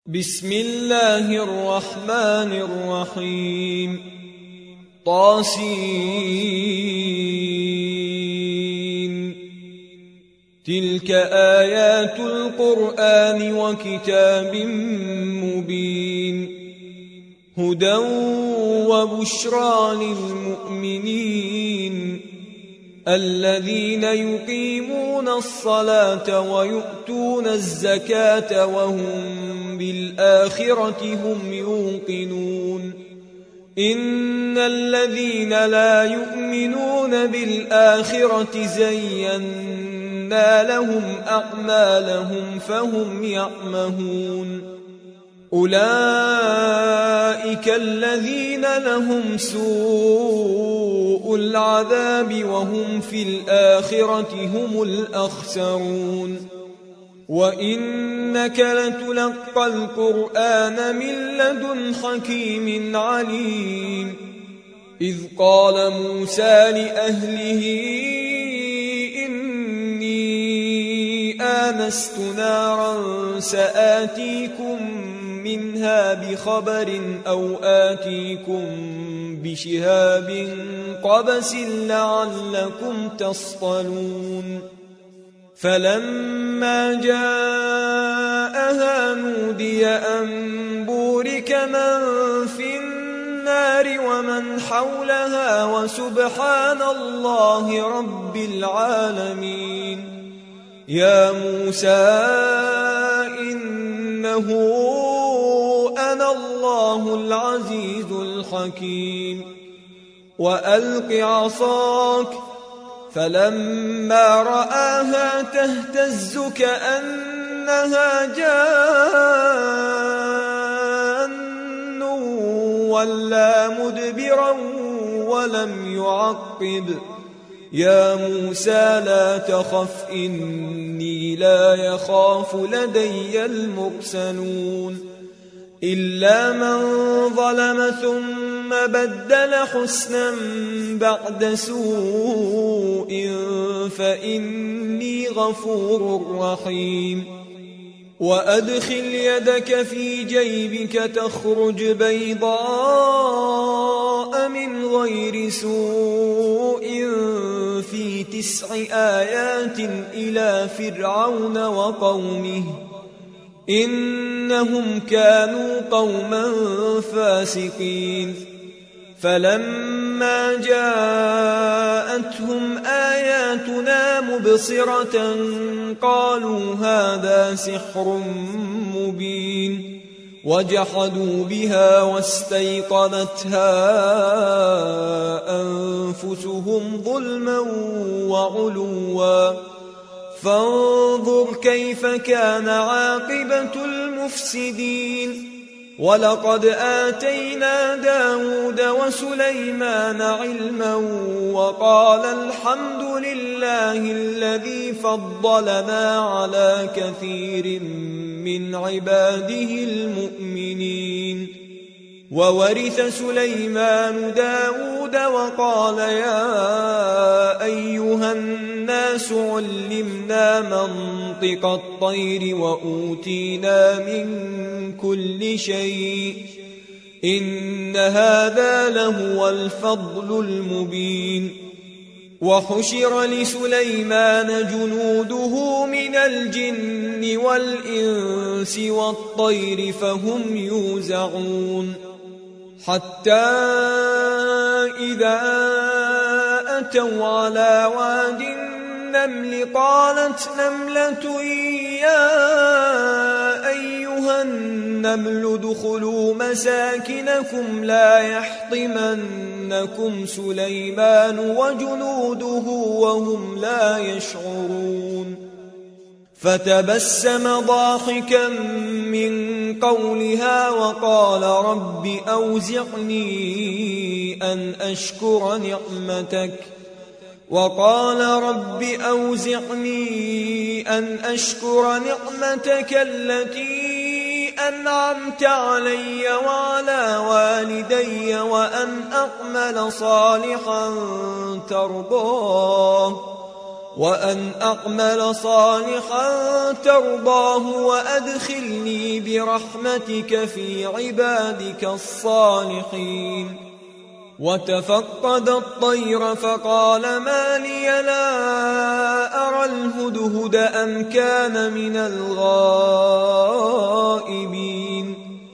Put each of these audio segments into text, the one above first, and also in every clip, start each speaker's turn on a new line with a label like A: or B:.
A: بسم الله الرحمن الرحيم طاسين تلك آيات القرآن وكتاب مبين هدى وبشرى للمؤمنين الذين يقيمون الصلاة ويؤتون الزكاة وهم بالآخرة هم يوقنون إن الذين لا يؤمنون بالآخرة زينا لهم أعمالهم فهم يعمهون أولئك الذين لهم سوء العذاب وهم في الآخرة هم الأخسرون وإنك لتلقى القرآن من لدن حكيم عليم إذ قال موسى لأهله إني آنست نارا سآتيكم منها بخبر أو آتيكم بشهاب قبس لعلكم تصطلون فلما جاءها نودي أن بورك من في النار ومن حولها وسبحان الله رب العالمين يا موسى إنه أنا الله العزيز الحكيم وألق عصاك فلما رآها تهتز كأنها جان ولا مدبرا ولم يعقب يا موسى لا تخف إني لا يخاف لدي المرسلون إلا من ظلم ثم بدل حسنا بعد سوء فإني غفور رحيم وأدخل يدك في جيبك تخرج بيضاء من غير سوء في 9 آيات إلى فرعون وقومه إنهم كانوا قوما فاسقين فلما جاءتهم آياتنا مبصرة قالوا هذا سحر مبين وجحدوا بها واستيقنتها أنفسهم ظلما وعلوا فانظر كيف كان عاقبة المفسدين ولقد آتينا داود وسليمان علما وقال الحمد لله الذي فضلنا على كثير من عباده المؤمنين وورث سليمان داود وقال يا أيها الناس علمنا منطق الطير وأوتينا من كل شيء إن هذا لهو الفضل المبين وحشر لسليمان جنوده من الجن والإنس والطير فهم يوزعون حتى إذا أتوا على واد النمل قالت نملة يا أيها النمل ادخلوا مساكنكم لا يحطمنكم سليمان وجنوده وهم لا يشعرون فتبسم ضاحكا من قولها وقال رب أوزعني أن أشكر نعمتك التي أنعمت علي وعلى والدي وأن أعمل صالحا ترضاه وأن أعمل صالحا ترضاه وأدخلني برحمتك في عبادك الصالحين. وتفقد الطير فقال ما لي لا أرى الهدهد أم كان من الغائبين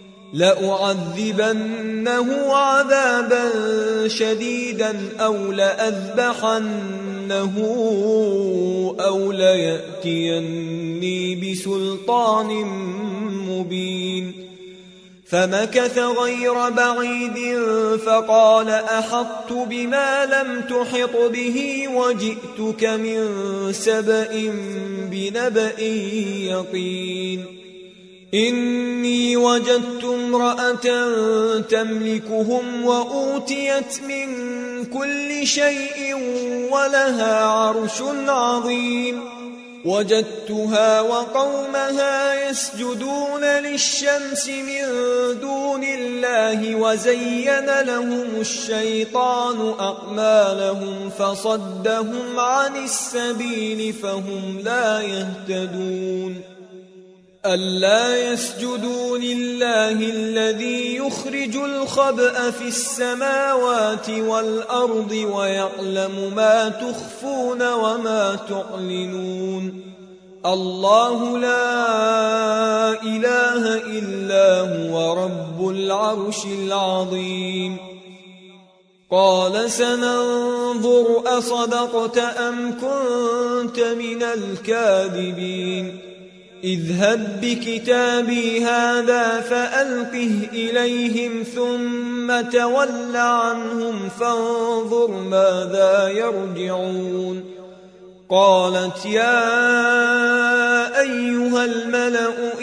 A: لأعذبنه عذابا شديدا أو لأذبحنه أو ليأتيني بسلطان مبين. فمكث غير بعيد فقال أحطت بما لم تحط به وجئتك من سبأ بنبأ يقين. إني وجدت امرأة تملكهم وأوتيت من كل شيء ولها عرش عظيم. وجدتها وقومها يسجدون للشمس من دون الله وزين لهم الشيطان أعمالهم فصدهم عن السبيل فهم لا يهتدون. ألا يسجدوا لله الذي يخرج الخبأ في السماوات والأرض ويعلم ما تخفون وما تعلنون. الله لا إله إلا هو رب العرش العظيم. قال سننظر أصدقت أم كنت من الكاذبين. اذهب بكتابي هذا فألقه إليهم ثم تول عنهم فانظر ماذا يرجعون. قالت يا أيها الملأ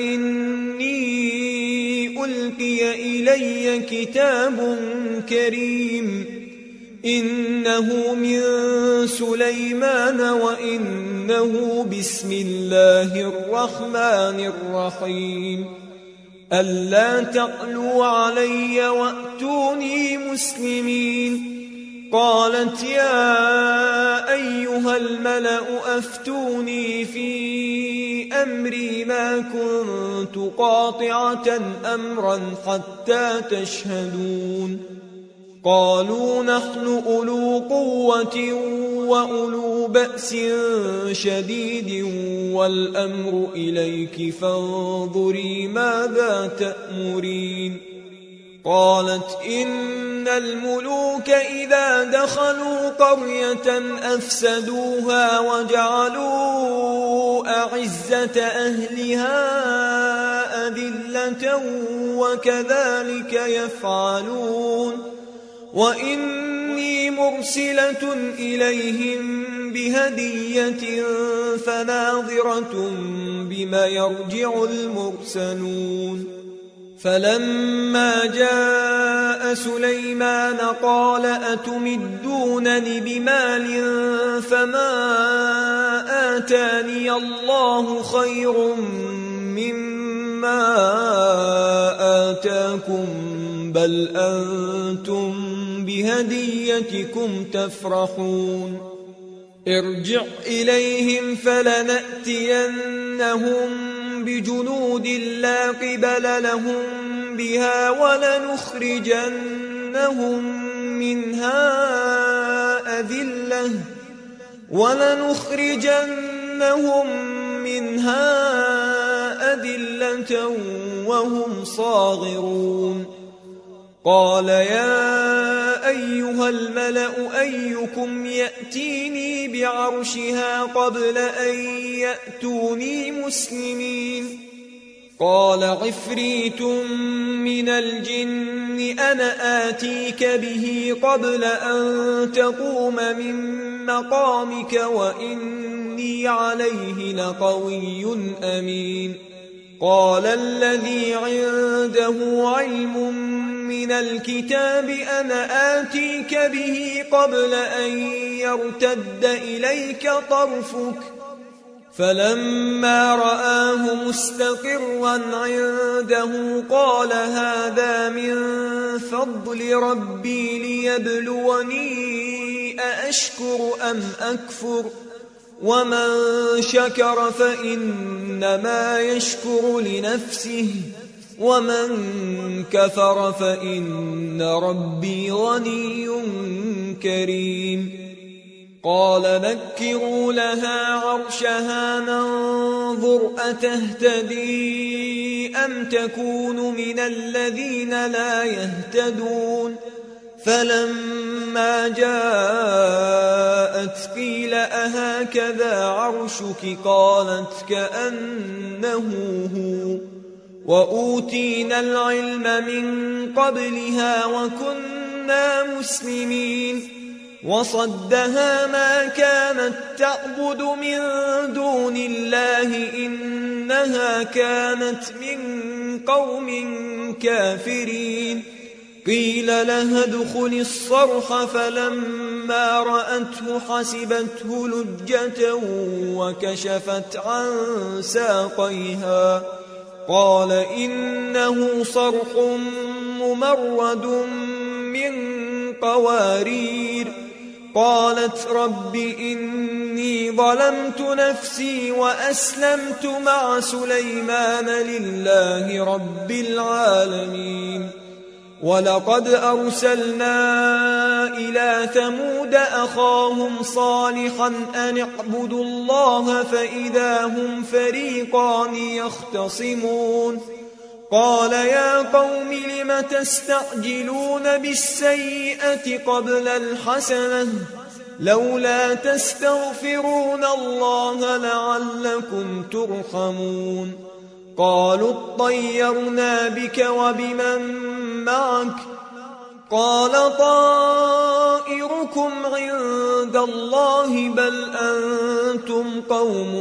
A: إني ألقي إلي كتاب كريم إنه من سليمان وإنه بسم الله الرحمن الرحيم. ألا تعلوا علي وأتوني مسلمين. قالت يا أيها الملأ أفتوني في أمري ما كنت قاطعة أمرا حتى تشهدون. قالوا نحن أولو قوة وأولو بأس شديد والأمر إليك فانظري ماذا تأمرين. قالت إن الملوك إذا دخلوا قرية أفسدوها وجعلوا أعزة أهلها أذلة وكذلك يفعلون. وإني مرسلة إليهم بهدية فناظرة بما يرجع المرسلون. فلما جاء سليمان قال أتمدونني بمال فما آتاني الله خير مما آتاكم بل أنتم بهديتكم تفرحون. ارجع إليهم فلنأتينهم بجنود لا قبل لهم بها ولنخرجنهم منها أذلة وهم صاغرون. قال يا أيها الملأ أيكم يأتيني بعرشها قبل أن يأتوني مسلمين. قال عفريت من الجن أنا آتيك به قبل أن تقوم من مقامك وإني عليه لقوي أمين. قال الذي عنده علم من الكتاب أنا آتيك به قبل أن يرتد إليك طرفك. فلما رآه مستقرا عنده قال هذا من فضل ربي ليبلوني أأشكر أم أكفر ومن شكر فإنما يشكر لنفسه ومن كفر فإن ربي غني كريم قال نكروا لها عرشها ننظر أتهتدي أم تكون من الذين لا يهتدون فلما جاءت قيل أهكذا عرشك قالت كأنه هو وأوتينا العلم من قبلها وكنا مسلمين وصدها ما كانت تعبد من دون الله إنها كانت من قوم كافرين قيل لها ادخل الصرح فلما رأته حسبته لجة وكشفت عن ساقيها قال إنه صرح ممرد من قوارير قالت رب إني ظلمت نفسي وأسلمت مع سليمان لله رب العالمين ولقد أرسلنا إلى ثمود أخاهم صالحا أن اعبدوا الله فإذا هم فريقان يختصمون قال يا قوم لم تستعجلون بالسيئة قبل الحسنة لولا تستغفرون الله لعلكم ترحمون قالوا اطيرنا بك وبمن معك قال طائركم عند الله بل أنتم قوم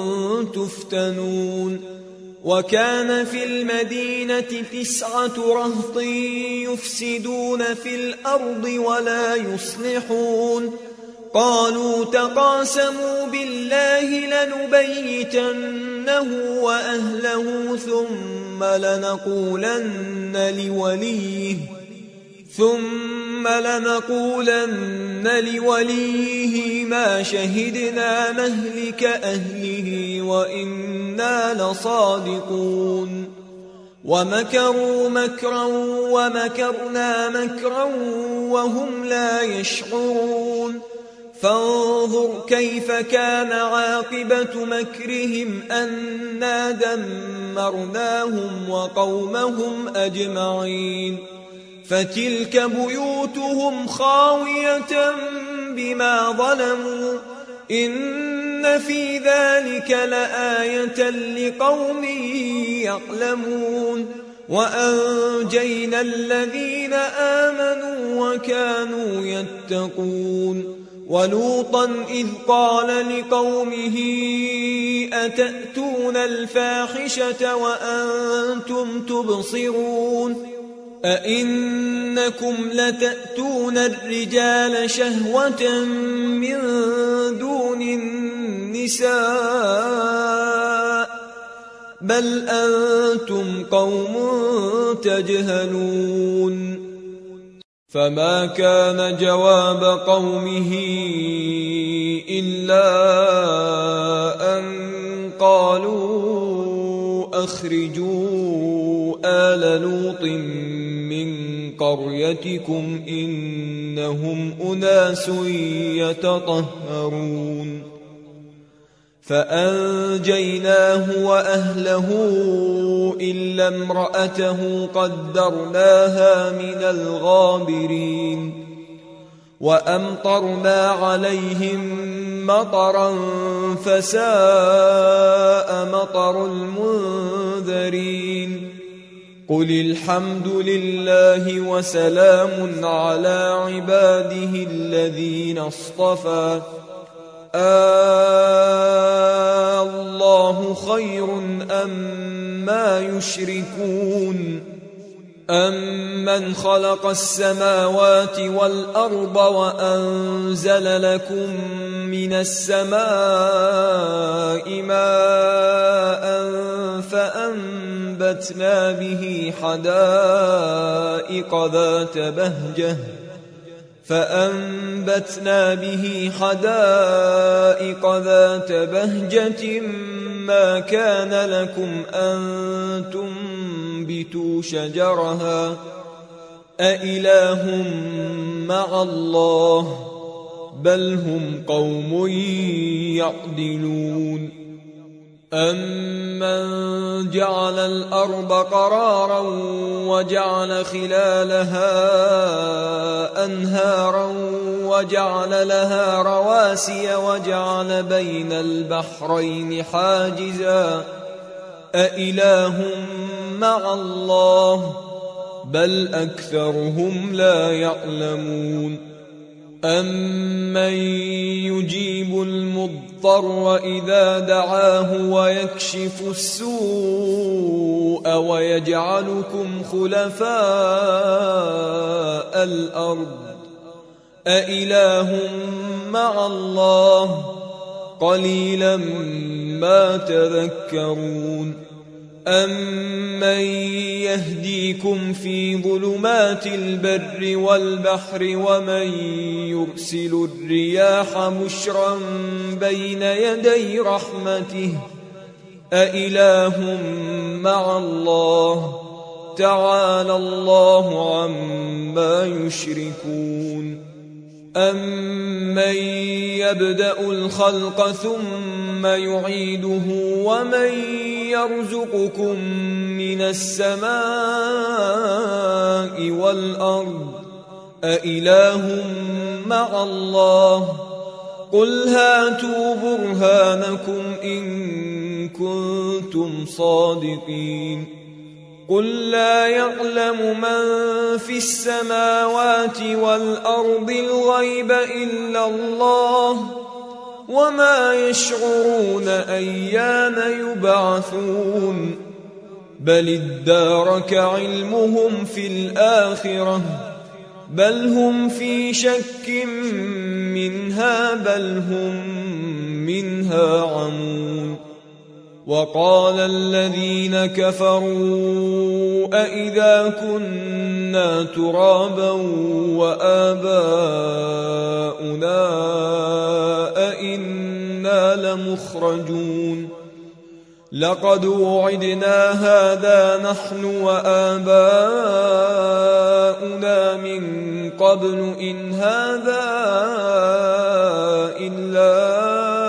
A: تفتنون وكان في المدينة 9 رهط يفسدون في الأرض ولا يصلحون قالوا تقاسموا بالله لنبيتنه وأهله ثم لنقولن لوليه ما شهدنا مهلك أهله وإنا لصادقون ومكروا مكرا ومكرنا مكرا وهم لا يشعرون فانظر كيف كان عاقبة مكرهم أنا دمرناهم وقومهم أجمعين فتلك بيوتهم خاوية بما ظلموا إن في ذلك لآية لقوم يعلمون وأنجينا الذين آمنوا وكانوا يتقون ولوطا إذ قال لقومه أتأتون الفاحشة وأنتم تبصرون أئنكم لتأتون الرجال شهوة من دون النساء بل أنتم قوم تجهلون فما كان جواب قومه إلا أن قالوا أخرجوا آل لوط من قريتكم إنهم أناس يتطهرون فأنجيناه وأهله إلا امرأته قدرناها من الغابرين وأمطرنا عليهم مطرا فساء مطر المنذرين قل الحمد لله وسلام على عباده الذين اصطفى الله خير أما يشركون أمن خلق السماوات والأرض وأنزل لكم من السماء ماء فأنبتنا به حدائق ذات بهجة فأنبتنا به حدائق ذات بهجة ما كان لكم أن تنبتوا شجرها أإله مع الله بل هم قوم يعدلون أمن جعل الأرض قرارا وجعل خلالها أنهارا وجعل لها رواسي وجعل بين البحرين حاجزا أإله مع الله بل أكثرهم لا يعلمون أمن يجيب المضطر إذا دعاه ويكشف السوء ويجعلكم خلفاء الأرض أإله مع الله قليلا ما تذكرون أمن يهديكم في ظلمات البر والبحر ومن يرسل الرياح بشرا بين يدي رحمته أإله مع الله تعالى الله عما يشركون أمن يبدأ الخلق ثم يعيده ومن يرزقكم من السماء والأرض أإله مع الله قل هاتوا برهانكم إن كنتم صادقين قل لا يعلم من في السماوات والأرض الغيب إلا الله وما يشعرون أيان يبعثون بل ادارك علمهم في الآخرة بل هم في شك منها بل هم منها عمون وقال الذين كفروا أإذا كنا ترابا وآباؤنا أإنا لمخرجون لقد وعدنا هذا نحن وآباؤنا من قبل إن هذا إلا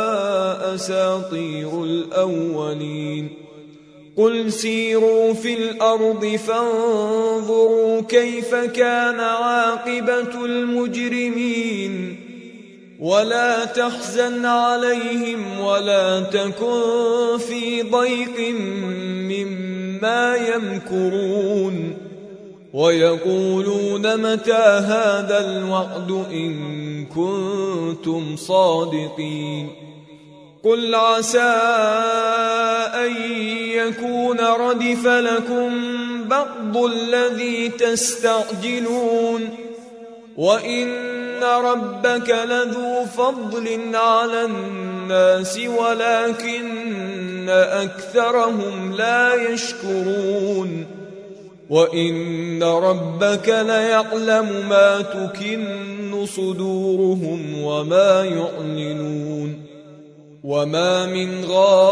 A: أساطير الأولين قل سيروا في الأرض فانظروا كيف كان عاقبة المجرمين ولا تحزن عليهم ولا تكن في ضيق مما يمكرون ويقولون متى هذا الوعد إن كنتم صادقين قل عسى أن يكون ردف لكم بعض الذي تستعجلون وإن ربك لذو فضل على الناس ولكن أكثرهم لا يشكرون وإن ربك ليعلم ما تكن صدورهم وما يعلنون وما من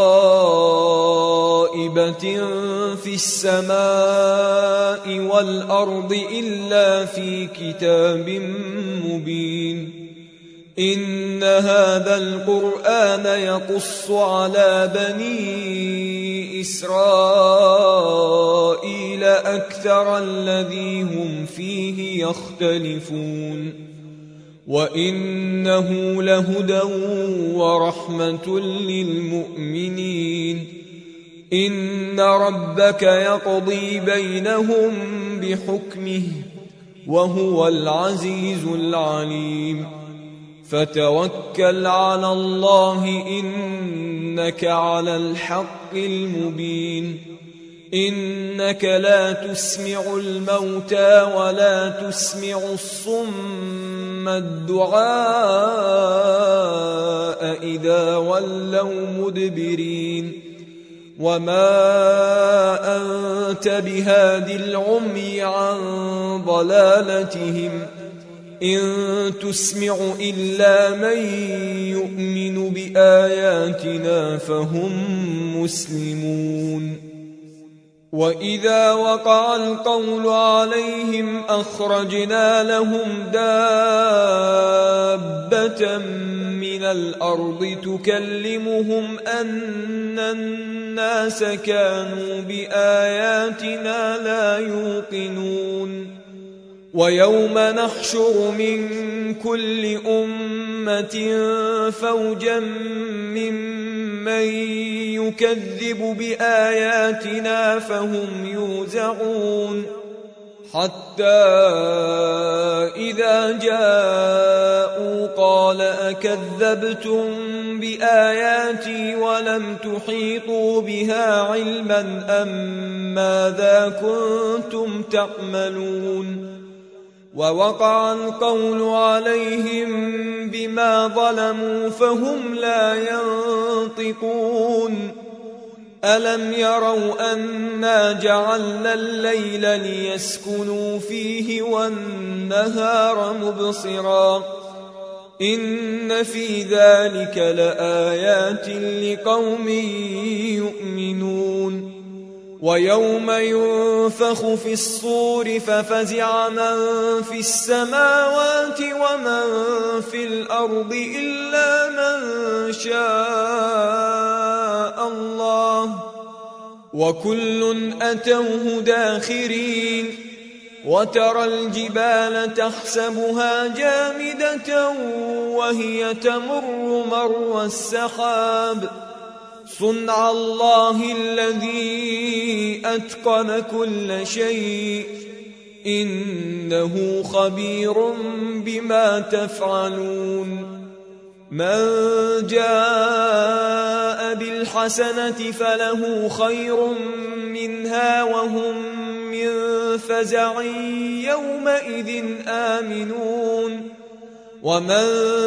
A: غائبة في السماء والأرض إلا في كتاب مبين إن هذا القرآن يقص على بني إسرائيل أكثر الذي هم فيه يختلفون وإنه لهدى ورحمة للمؤمنين إن ربك يقضي بينهم بحكمه وهو العزيز العليم فتوكل على الله إنك على الحق المبين إنك لا تسمع الموتى ولا تسمع الصم الدعاء إذا ولوا مدبرين وما أنت بهاد العمي عن ضلالتهم إن تسمع إلا من يؤمن بآياتنا فهم مسلمون وإذا وقع القول عليهم أخرجنا لهم دابة من الأرض تكلمهم أن الناس كانوا بآياتنا لا يوقنون ويوم نحشر من كل أمة فوجا ممن يكذب بآياتنا فهم يوزعون حتى إذا جاءوا قال أكذبتم بآياتي ولم تحيطوا بها علما أم ماذا كنتم تعملون ووقع القول عليهم بما ظلموا فهم لا ينطقون ألم يروا أنا جعلنا الليل ليسكنوا فيه والنهار مبصرا إن في ذلك لآيات لقوم يؤمنون ويوم ينفخ في الصور ففزع من في السماوات ومن في الأرض إلا من شاء الله وكل أتوه داخرين وترى الجبال تحسبها جامدة وهي تمر مر السحاب صنع الله الذي أتقن كل شيء إنه خبير بما تفعلون من جاء بالحسنة فله خير منها وهم من فزع يومئذ آمنون ومن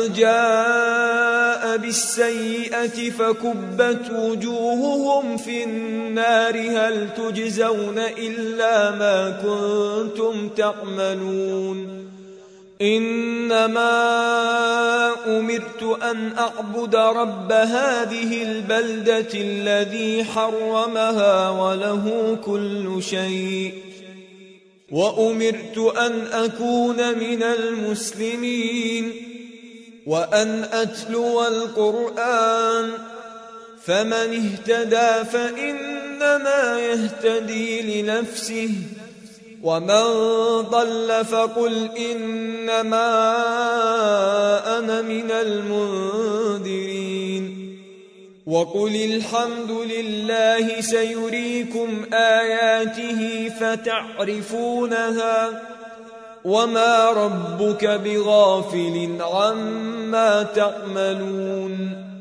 A: جاء بالسيئة فكبت وجوههم في النار هل تجزون إلا ما كنتم تعملون إنما أمرت أن أعبد رب هذه البلدة الذي حرمها وله كل شيء وأمرت أن أكون من المسلمين وأن أتلو القرآن فمن اهتدى فإنما يهتدي لنفسه ومن ضل فقل إنما أنا من المنذرين وقل الحمد لله سيريكم آياته فتعرفونها وما ربك بغافل عما تعملون